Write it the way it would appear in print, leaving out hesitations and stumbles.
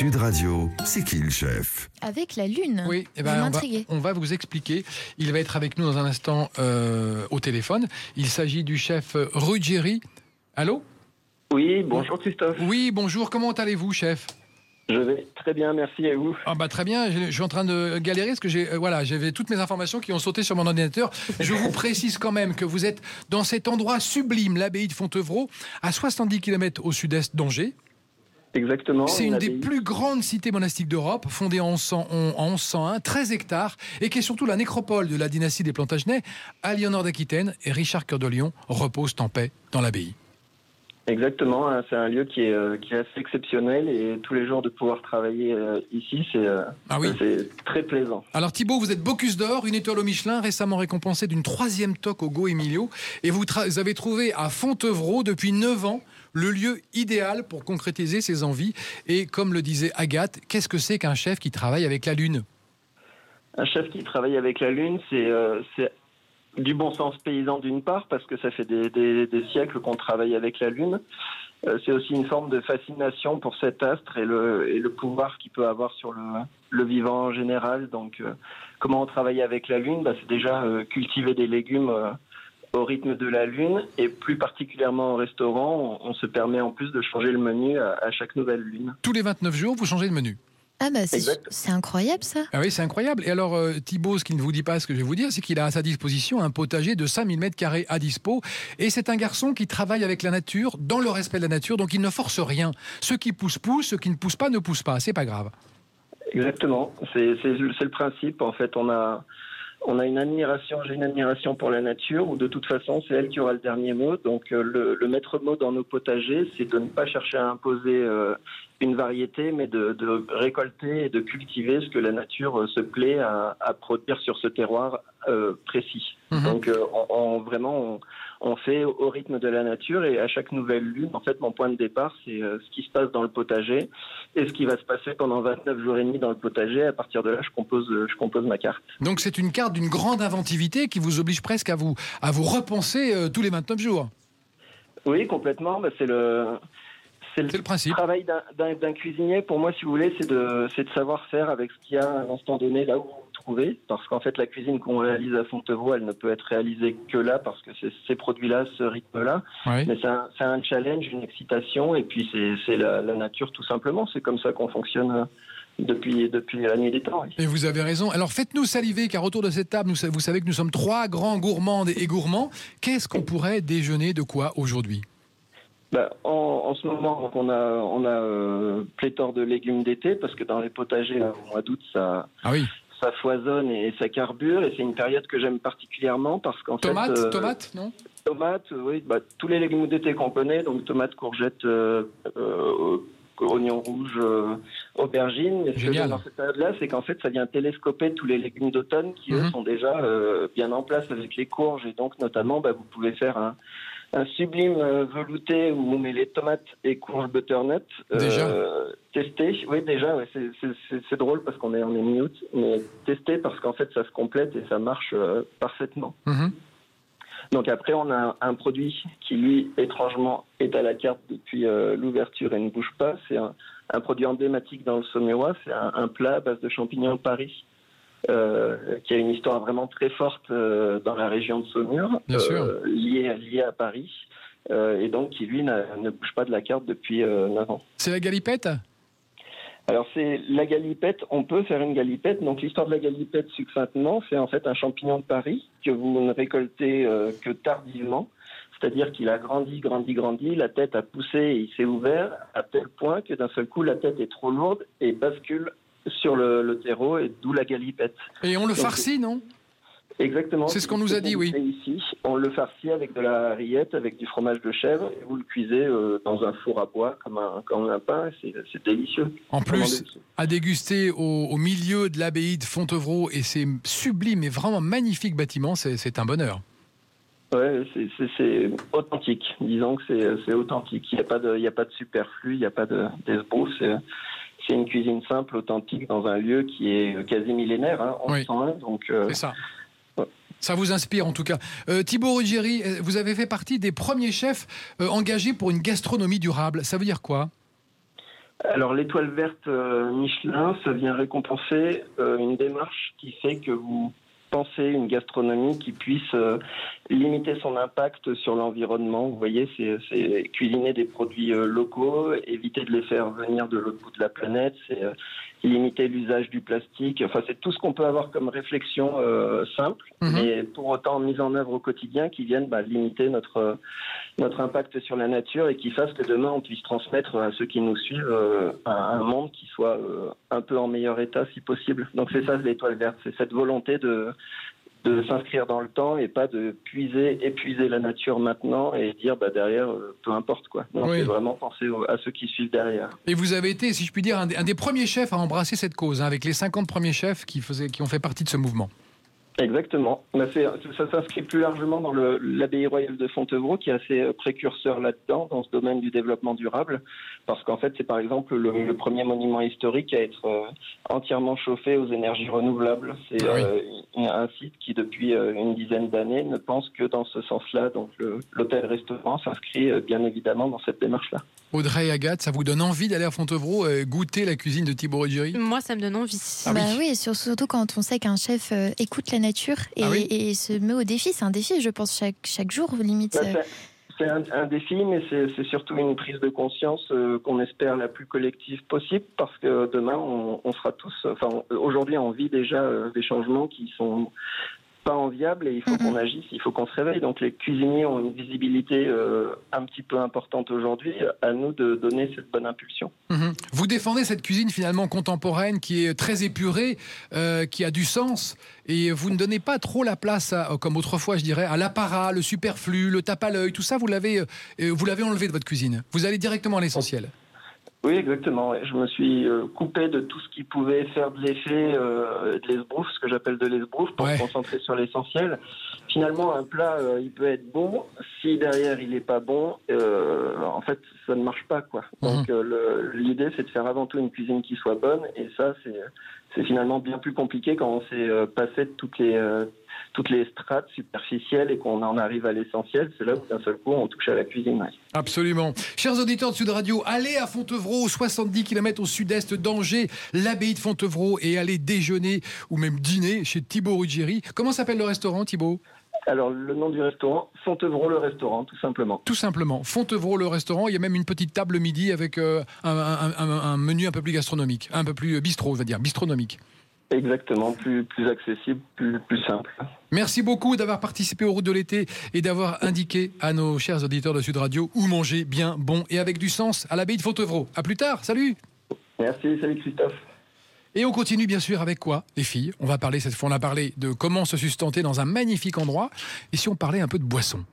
Sud Radio, c'est qui le chef? Avec la Lune. Oui, Vous m'intriguez. on va vous expliquer. Il va être avec nous dans un instant au téléphone. Il s'agit du chef Ruggieri. Allô? Oui, bonjour Christophe. Oui, bonjour. Comment allez-vous, chef? Je vais très bien, merci, et vous? Très bien, je suis en train de galérer parce que j'avais toutes mes informations qui ont sauté sur mon ordinateur. Je vous précise quand même que vous êtes dans cet endroit sublime, l'abbaye de Fontevraud, à 70 km au sud-est d'Angers. Exactement. C'est une des plus grandes cités monastiques d'Europe, fondée en 1101, 13 hectares, et qui est surtout la nécropole de la dynastie des Plantagenets. Aliénor d'Aquitaine et Richard Cœur de Lion reposent en paix dans l'abbaye. Exactement, c'est un lieu qui est assez exceptionnel, et tous les jours de pouvoir travailler ici, c'est très plaisant. Alors Thibaut, vous êtes Bocuse d'Or, une étoile au Michelin, récemment récompensée d'une 3e toque au Go Emilio, et vous avez trouvé à Fontevraud depuis 9 ans le lieu idéal pour concrétiser ses envies. Et comme le disait Agathe, qu'est-ce que c'est qu'un chef qui travaille avec la Lune? Un chef qui travaille avec la Lune, c'est du bon sens paysan d'une part, parce que ça fait des siècles qu'on travaille avec la Lune. C'est aussi une forme de fascination pour cet astre et le pouvoir qu'il peut avoir sur le vivant en général. Donc, comment on travaille avec la Lune? C'est déjà cultiver des légumes au rythme de la Lune, et plus particulièrement au restaurant, on se permet en plus de changer le menu à chaque nouvelle lune. Tous les 29 jours, vous changez de menu? C'est incroyable ça. Ah oui, c'est incroyable. Et alors Thibaut, ce qu'il ne vous dit pas, ce que je vais vous dire, c'est qu'il a à sa disposition un potager de 5000 m² à dispo. Et c'est un garçon qui travaille avec la nature, dans le respect de la nature, donc il ne force rien. Ce qui pousse, pousse, ce qui ne pousse pas, ne pousse pas. C'est pas grave. Exactement. C'est le principe. En fait, j'ai une admiration pour la nature, où de toute façon, c'est elle qui aura le dernier mot. Donc, le maître mot dans nos potagers, c'est de ne pas chercher à imposer une variété, mais de récolter et de cultiver ce que la nature se plaît à produire sur ce terroir précis. Mmh. Donc, on fait au rythme de la nature, et à chaque nouvelle lune, en fait, mon point de départ, c'est ce qui se passe dans le potager et ce qui va se passer pendant 29 jours et demi dans le potager. À partir de là, je compose ma carte. Donc, c'est une carte d'une grande inventivité qui vous oblige presque à vous repenser tous les 29 jours. Oui, complètement. C'est le principe. Le travail d'un cuisinier, pour moi, si vous voulez, c'est de savoir faire avec ce qu'il y a à l'instant donné, là où vous vous trouvez. Parce qu'en fait, la cuisine qu'on réalise à Fontevraud, elle ne peut être réalisée que là, parce que c'est ces produits-là, ce rythme-là. Oui. Mais c'est un challenge, une excitation, et puis c'est la nature, tout simplement. C'est comme ça qu'on fonctionne depuis la nuit des temps. Oui. Et vous avez raison. Alors, faites-nous saliver, car autour de cette table, vous savez que nous sommes 3 grands gourmandes et gourmands. Qu'est-ce qu'on pourrait déjeuner de quoi aujourd'hui? En ce moment, on a pléthore de légumes d'été, parce que dans les potagers, là, au mois d'août, ça foisonne et ça carbure, et c'est une période que j'aime particulièrement, parce qu'en Tomates, non? Tomates, oui, tous les légumes d'été qu'on connaît, donc tomates, courgettes, oignons rouges, aubergines. Mais ce que j'aime dans cette période-là, c'est qu'en fait, ça vient télescoper tous les légumes d'automne qui, eux, sont déjà bien en place avec les courges, et donc, notamment, vous pouvez faire un sublime velouté où on met les tomates et courges butternut. Testé, oui, déjà, ouais, c'est drôle parce qu'on est mi-août, mais testé parce qu'en fait, ça se complète et ça marche parfaitement. Mm-hmm. Donc après, on a un produit qui, lui, étrangement, est à la carte depuis l'ouverture et ne bouge pas. C'est un produit emblématique dans le Saumurois. C'est un plat à base de champignons de Paris. Qui a une histoire vraiment très forte dans la région de Saumur, liée à Paris, et donc qui, lui, ne bouge pas de la carte depuis 9 ans. C'est la galipette? Alors, c'est la galipette. On peut faire une galipette. Donc, l'histoire de la galipette, succinctement, c'est en fait un champignon de Paris que vous ne récoltez que tardivement. C'est-à-dire qu'il a grandi, la tête a poussé et il s'est ouvert à tel point que d'un seul coup, la tête est trop lourde et bascule sur le terreau, et d'où la galipette. Et on le farcit, non? Exactement. C'est ce qu'on nous a dit, oui. Ici, on le farcit avec de la rillette, avec du fromage de chèvre, et vous le cuisez dans un four à bois, comme un pain, c'est délicieux. En plus, à déguster au milieu de l'abbaye de Fontevraud, et c'est sublime et vraiment magnifique bâtiment, c'est un bonheur. Ouais, c'est authentique. Disons que c'est authentique. Il n'y a pas de superflu, il n'y a pas d'esbro. C'est une cuisine simple, authentique, dans un lieu qui est quasi millénaire, 1101. Donc, c'est ça. Ouais. Ça vous inspire en tout cas. Thibaut Ruggieri, vous avez fait partie des premiers chefs engagés pour une gastronomie durable. Ça veut dire quoi? Alors l'étoile verte Michelin, ça vient récompenser une démarche qui fait que vous pensez une gastronomie qui puisse limiter son impact sur l'environnement. Vous voyez, c'est cuisiner des produits locaux, éviter de les faire venir de l'autre bout de la planète, c'est limiter l'usage du plastique. Enfin, c'est tout ce qu'on peut avoir comme réflexion simple, mais pour autant mise en œuvre au quotidien, qui viennent limiter notre impact sur la nature et qui fassent que demain on puisse transmettre à ceux qui nous suivent un monde qui soit un peu en meilleur état si possible. Donc c'est ça l'étoile verte, c'est cette volonté de s'inscrire dans le temps et pas de épuiser la nature maintenant et dire derrière peu importe quoi. Donc c'est vraiment penser à ceux qui suivent derrière. Et vous avez été, si je puis dire, un des premiers chefs à embrasser cette cause, avec les 50 premiers chefs qui ont fait partie de ce mouvement. Exactement. Ça s'inscrit plus largement dans l'abbaye royale de Fontevraud, qui est assez précurseur là-dedans, dans ce domaine du développement durable, parce qu'en fait, c'est par exemple le premier monument historique à être entièrement chauffé aux énergies renouvelables. C'est un site qui, depuis une dizaine d'années, ne pense que dans ce sens-là. Donc l'hôtel-restaurant s'inscrit bien évidemment dans cette démarche-là. Audrey et Agathe, ça vous donne envie d'aller à Fontevraud goûter la cuisine de Thibaut Ruggieri ? Moi, ça me donne envie. Oui, surtout quand on sait qu'un chef écoute la nature et se met au défi. C'est un défi, je pense, chaque jour, limite. C'est un défi, mais c'est surtout une prise de conscience qu'on espère la plus collective possible, parce que demain, on sera tous... aujourd'hui, on vit déjà des changements qui sont pas enviables et il faut qu'on agisse, il faut qu'on se réveille. Donc les cuisiniers ont une visibilité un petit peu importante aujourd'hui. À nous de donner cette bonne impulsion. Vous défendez cette cuisine finalement contemporaine qui est très épurée, qui a du sens, et vous ne donnez pas trop la place, comme autrefois je dirais, à l'apparat, le superflu, le tape à l'œil, tout ça vous l'avez enlevé de votre cuisine. Vous allez directement à l'essentiel. Oui, exactement. Je me suis coupé de tout ce qui pouvait faire de l'effet de l'esbrouf, ce que j'appelle de l'esbrouf, pour me concentrer sur l'essentiel. Finalement, un plat, il peut être bon. Si derrière, il n'est pas bon, en fait, ça ne marche pas, quoi. Donc, l'idée, c'est de faire avant tout une cuisine qui soit bonne. Et ça, c'est finalement bien plus compliqué quand on s'est passé de toutes les strates superficielles et qu'on en arrive à l'essentiel. C'est là où d'un seul coup on touche à la cuisine. Absolument. Chers auditeurs de Sud Radio, allez à Fontevraud, 70 km au sud-est d'Angers, l'abbaye de Fontevraud, et allez déjeuner ou même dîner chez Thibaut Ruggieri. Comment s'appelle le restaurant, Thibaut ? Alors, le nom du restaurant, Fontevraud le restaurant, tout simplement. Tout simplement, Fontevraud le restaurant. Il y a même une petite table midi avec un menu un peu plus gastronomique, un peu plus bistrot, on va dire, bistronomique. Exactement, plus accessible, plus simple. Merci beaucoup d'avoir participé aux Routes de l'été et d'avoir indiqué à nos chers auditeurs de Sud Radio où manger bien, bon et avec du sens à l'abbaye de Fontevraud. À plus tard, salut. Merci, salut Christophe. Et on continue bien sûr avec quoi, les filles ? On va parler cette fois, on a parlé de comment se sustenter dans un magnifique endroit. Et si on parlait un peu de boisson ?